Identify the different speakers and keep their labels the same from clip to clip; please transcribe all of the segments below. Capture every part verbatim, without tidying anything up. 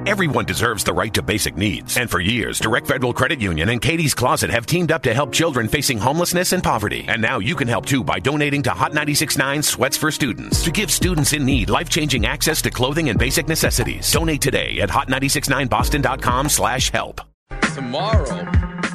Speaker 1: Everyone deserves the right to basic needs. And for years, Direct Federal Credit Union and Katie's Closet have teamed up to help children facing homelessness and poverty. And now you can help too by donating to Hot ninety-six point nine Sweats for Students to give students in need life-changing access to clothing and basic necessities. Donate today at hot nine six nine boston dot com slash help.
Speaker 2: Tomorrow,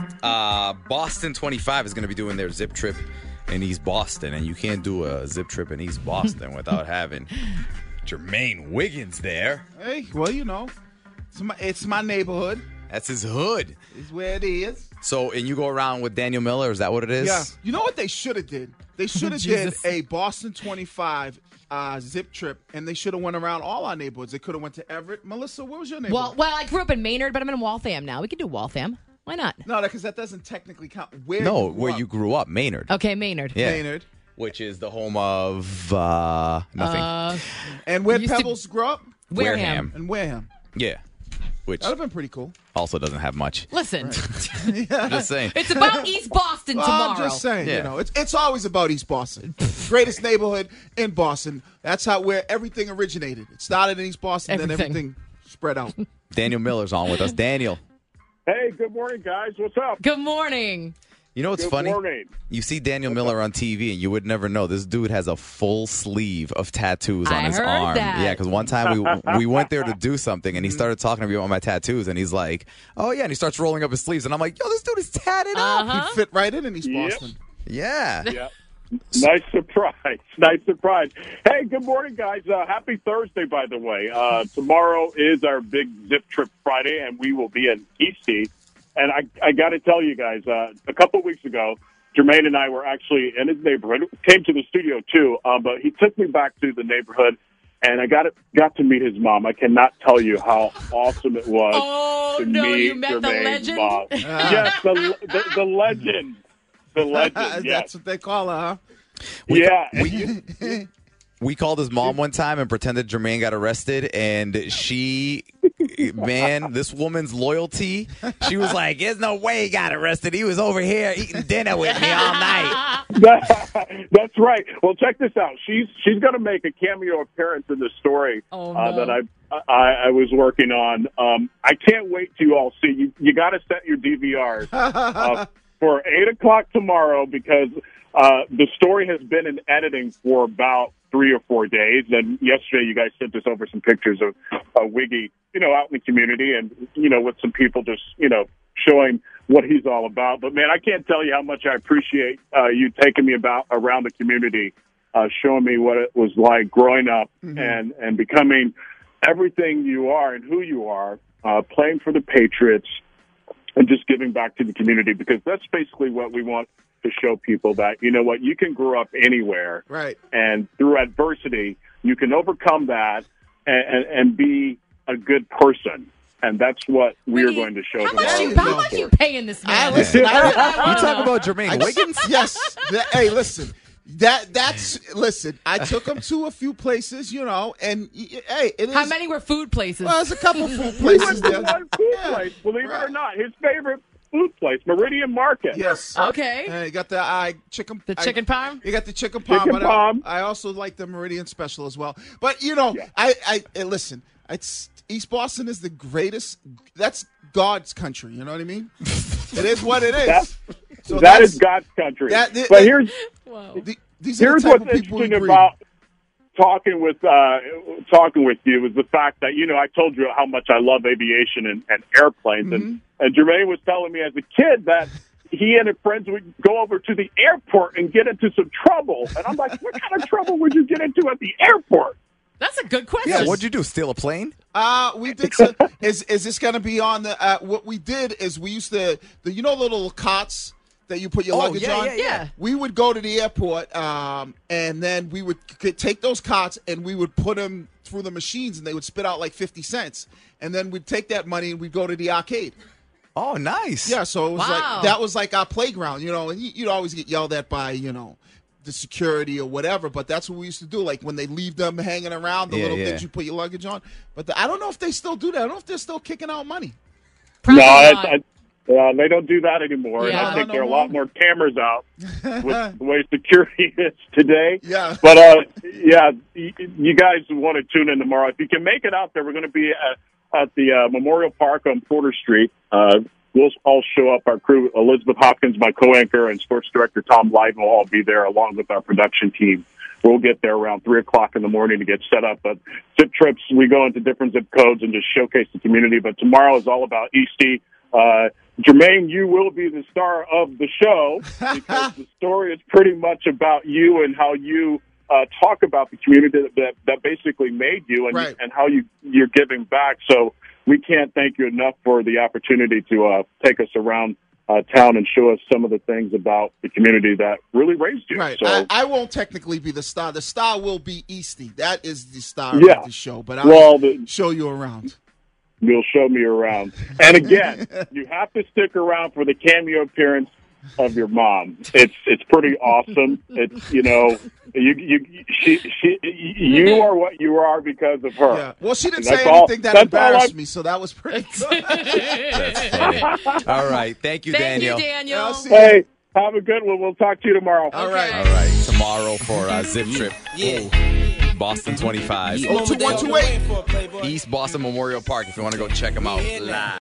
Speaker 2: uh, Boston twenty-five is going to be doing their zip trip in East Boston, and you can't do a zip trip in East Boston without having Jermaine Wiggins there.
Speaker 3: Hey, well, you know, it's my, it's my neighborhood.
Speaker 2: That's his hood.
Speaker 3: It's where it is.
Speaker 2: So, and you go around with Daniel Miller, is that what it is?
Speaker 3: Yeah. You know what they should have did? They should have did a Boston twenty-five uh, zip trip, and they should have went around all our neighborhoods. They could have went to Everett. Melissa, where was your neighborhood?
Speaker 4: Well, well, I grew up in Maynard, but I'm in Waltham now. We could do Waltham. Why not?
Speaker 3: No, because that doesn't technically count. Where
Speaker 2: No,
Speaker 3: you grew
Speaker 2: where
Speaker 3: up.
Speaker 2: you grew up, Maynard.
Speaker 4: Okay, Maynard.
Speaker 2: Yeah.
Speaker 3: Maynard.
Speaker 2: Which is the home of uh, nothing.
Speaker 4: Uh,
Speaker 3: And where
Speaker 4: used to-
Speaker 3: Pebbles grew up?
Speaker 4: Wareham.
Speaker 3: And Wareham.
Speaker 2: Yeah. Which
Speaker 3: That would have been pretty cool.
Speaker 2: also doesn't have much.
Speaker 4: Listen,
Speaker 2: I'm just saying.
Speaker 4: it's about East Boston
Speaker 3: Well,
Speaker 4: tomorrow.
Speaker 3: I'm just saying,
Speaker 2: Yeah.
Speaker 3: you know, it's it's always about East Boston. Greatest neighborhood in Boston. That's how where everything originated. It started in East Boston, then
Speaker 4: Everything.
Speaker 3: everything spread out.
Speaker 2: Daniel Miller's on with us. Daniel,
Speaker 5: Hey, good morning, guys. What's up?
Speaker 4: Good morning.
Speaker 2: you know what's
Speaker 5: Good
Speaker 2: funny?
Speaker 5: morning.
Speaker 2: You see Daniel Miller on T V, and you would never know. This dude has a full sleeve of tattoos on
Speaker 4: I
Speaker 2: his
Speaker 4: heard
Speaker 2: arm.
Speaker 4: that.
Speaker 2: Yeah, because one time we we went there to do something, and he started talking to me about my tattoos, and he's like, "Oh yeah," and he starts rolling up his sleeves, and I'm like, "Yo, this dude is tatted up."
Speaker 4: Uh-huh.
Speaker 3: He'd fit right in in East
Speaker 5: Yep.
Speaker 3: Boston.
Speaker 2: Yeah.
Speaker 5: Yeah. Nice surprise. Nice surprise. Hey, good morning, guys. Uh, happy Thursday, by the way. Uh, tomorrow is our big Zip Trip Friday, and we will be in Eastie. And I, I got to tell you guys, uh, a couple weeks ago, Jermaine and I were actually in his neighborhood. Came to the studio, too, uh, but he took me back to the neighborhood, and I got it, got to meet his mom. I cannot tell you how awesome it was
Speaker 4: Oh,
Speaker 5: to
Speaker 4: no,
Speaker 5: meet
Speaker 4: you met the
Speaker 5: Jermaine's
Speaker 4: legend?
Speaker 5: mom. Yes, the, the, the legend. The legend, yes.
Speaker 3: That's what they call her, huh?
Speaker 2: We-
Speaker 5: yeah. and
Speaker 2: we-
Speaker 5: you-
Speaker 2: We called his mom one time and pretended Jermaine got arrested, and she, man, this woman's loyalty, she was like, there's no way he got arrested. He was over here eating dinner with me all night.
Speaker 5: That's right. Well, check this out. She's she's going to make a cameo appearance in the story
Speaker 4: Oh,
Speaker 5: uh,
Speaker 4: no.
Speaker 5: that I, I I was working on. Um, I can't wait to all see. You, you got to set your D V Rs uh, for eight o'clock tomorrow because uh, the story has been in editing for about three or four days. And yesterday, you guys sent us over some pictures of uh, Wiggy, you know, out in the community, and you know, with some people just you know showing what he's all about. But man, I can't tell you how much I appreciate uh, you taking me about around the community, uh, showing me what it was like growing up
Speaker 3: Mm-hmm.
Speaker 5: and and becoming everything you are and who you are, uh, playing for the Patriots, and just giving back to the community, because that's basically what we want to show people, that, you know what, you can grow up anywhere.
Speaker 3: Right.
Speaker 5: And through adversity, you can overcome that and, and, and be a good person. And that's what we're
Speaker 4: Wait,
Speaker 5: going to show
Speaker 4: How
Speaker 5: tomorrow.
Speaker 4: much you,
Speaker 3: you
Speaker 4: how
Speaker 3: go.
Speaker 4: much you paying this
Speaker 3: I
Speaker 4: man?
Speaker 3: listen. I,
Speaker 2: You talk about Jermaine
Speaker 3: I-
Speaker 2: Wiggins?
Speaker 3: Yes. That- hey, listen. That that's listen. I took him to a few places, you know, and y- hey, it is.
Speaker 4: How many were food places?
Speaker 3: Well, there's a couple food
Speaker 5: He
Speaker 3: places
Speaker 5: went to
Speaker 3: there.
Speaker 5: one food
Speaker 3: Yeah.
Speaker 5: place, believe it or
Speaker 3: Right.
Speaker 5: not. His favorite food place, Meridian Market.
Speaker 3: Yes.
Speaker 4: Okay.
Speaker 3: Uh, you got the uh, chicken.
Speaker 4: The chicken
Speaker 3: I,
Speaker 4: parm?
Speaker 3: You got the chicken parm.
Speaker 5: Chicken
Speaker 3: but
Speaker 5: parm.
Speaker 3: I, I also like the Meridian Special as well. But you know,
Speaker 5: Yeah.
Speaker 3: I, I hey, listen. It's East Boston is the greatest. That's God's country. You know what I mean? It is what it is.
Speaker 5: That-
Speaker 3: so
Speaker 5: that
Speaker 3: that's-
Speaker 5: is God's country.
Speaker 3: that- that-
Speaker 5: but here's
Speaker 4: Whoa.
Speaker 3: the, these are
Speaker 5: here's
Speaker 3: the type
Speaker 5: what's
Speaker 3: of people we
Speaker 5: interesting
Speaker 3: breed.
Speaker 5: about talking with uh, talking with you is the fact that, you know, I told you how much I love aviation and, and airplanes, and,
Speaker 3: Mm-hmm.
Speaker 5: and Jermaine was telling me as a kid that he and his friends would go over to the airport and get into some trouble. And I'm like, what kind of trouble would you get into at the airport?
Speaker 4: That's a good question.
Speaker 2: Yeah, what'd you do, steal a plane?
Speaker 3: Uh, we did. Some, is is this going to be on the? Uh, what we did is we used to, the you know, the little cots that you put your
Speaker 2: Oh,
Speaker 3: luggage
Speaker 2: yeah,
Speaker 3: on.
Speaker 2: yeah,
Speaker 4: yeah.
Speaker 3: We would go to the airport, um, and then we would c- take those cots and we would put them through the machines, and they would spit out like fifty cents, and then we'd take that money and we'd go to the arcade.
Speaker 2: Oh, nice.
Speaker 3: Yeah, so it was
Speaker 4: Wow.
Speaker 3: like that was like our playground, you know. And you, you'd always get yelled at by, you know, the security or whatever, but that's what we used to do. Like when they leave them hanging around, the
Speaker 2: Yeah,
Speaker 3: little
Speaker 2: yeah.
Speaker 3: things you put your luggage on. But the, I don't know if they still do that. I don't know if they're still kicking out money.
Speaker 4: Probably
Speaker 5: no,
Speaker 4: not.
Speaker 5: I, I, uh, they don't do that anymore.
Speaker 4: Yeah.
Speaker 5: And I think
Speaker 3: No,
Speaker 5: there are a
Speaker 3: no
Speaker 5: lot
Speaker 3: more.
Speaker 5: more cameras out with the way security is today.
Speaker 3: Yeah.
Speaker 5: But, uh, yeah, y- you guys want to tune in tomorrow. If you can make it out there, we're going to be at at the uh, Memorial Park on Porter Street. Uh, we'll all show up. Our crew, Elizabeth Hopkins, my co-anchor, and sports director Tom Lyden will all be there along with our production team. We'll get there around three o'clock in the morning to get set up. But Zip Trips, we go into different zip codes and just showcase the community. But tomorrow is all about Eastie. Uh, Jermaine, you will be the star of the show because the story is pretty much about you and how you uh, talk about the community that, that basically made you and,
Speaker 3: right.
Speaker 5: and how you, you're giving back. So we can't thank you enough for the opportunity to uh, take us around Uh, town and show us some of the things about the community that really raised you.
Speaker 3: Right.
Speaker 5: So,
Speaker 3: I, I won't technically be the star. The star will be Eastie. That is the star
Speaker 5: Yeah.
Speaker 3: of the show. But I'll
Speaker 5: well, the,
Speaker 3: show you around.
Speaker 5: you'll show me around. And again, you have to stick around for the cameo appearance of your mom. It's it's pretty awesome. It's you know you you she she you are what you are because of her.
Speaker 3: Yeah. Well, she didn't
Speaker 5: And
Speaker 3: say
Speaker 5: that's all-
Speaker 3: anything that
Speaker 5: that's
Speaker 3: embarrassed
Speaker 5: all I-
Speaker 3: me, so that was pretty good.
Speaker 2: That's funny. All right. Thank you,
Speaker 4: Thank
Speaker 2: Daniel.
Speaker 4: you, Daniel.
Speaker 3: Yeah, I'll see
Speaker 5: Hey, have a good one. We'll talk to you tomorrow.
Speaker 3: All right.
Speaker 2: All right. Tomorrow for uh, Zip Trip.
Speaker 6: Yeah.
Speaker 2: Boston twenty-five.
Speaker 3: Oh, two one two eight.
Speaker 2: East Boston Memorial Park if you want to go check them out live.